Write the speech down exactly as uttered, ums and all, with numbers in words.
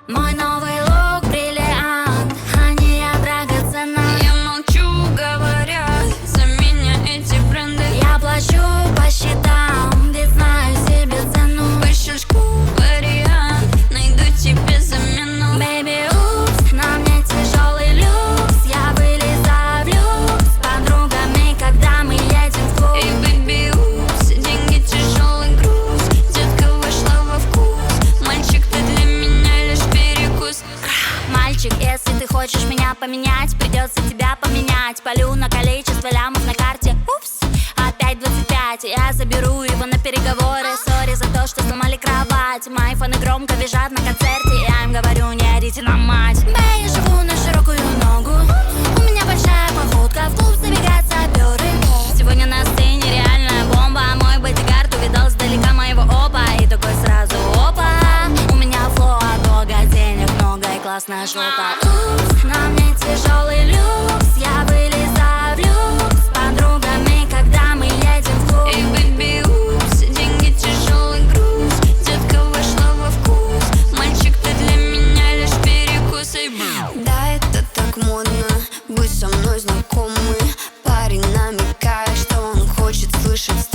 Мой новый лук бриллиант, а не я драгоценна. Я молчу, говорят за меня эти бренды. Я плачу по счетам, ведь знаю себе цену. По щелчку вариант, найду тебе замену. Baby, упс, на мне тяжелый люкс. Я вылезаю в люкс с подругами, когда мы едем в клуб. Эй, baby, упс, деньги тяжелый груз. Детка вошла во вкус. Мальчик, ты для меня лишь перекус. Мальчик, если ты хочешь меня поменять, придется тебя поменять. Полю на количество лямов на карте. Упс, опять двадцать пять. Я заберу его на переговоры. Сори за то, что сломали кровать. Мои фаны громко визжат на концерте. Я им говорю, не орите на мать. Бэй, я живу на широкую ногу. У меня большая походка, в клуб забегают саперы. Сегодня на сцене реальная бомба. Мой бодигард увидал сдалека моего опа. И такой сразу опа. У меня флоу от бога, денег много и классная жопа. Упс, на мне тяжелый люкс. Я вылезаю в люкс с подругами, когда мы едем в клуб. Эй, baby, упс, деньги тяжелый груз. Детка вошла во вкус. Мальчик, ты для меня лишь перекус. Эй, бу. Да, это так модно, быть со мной знакомый. Парень намекает, что он хочет слышать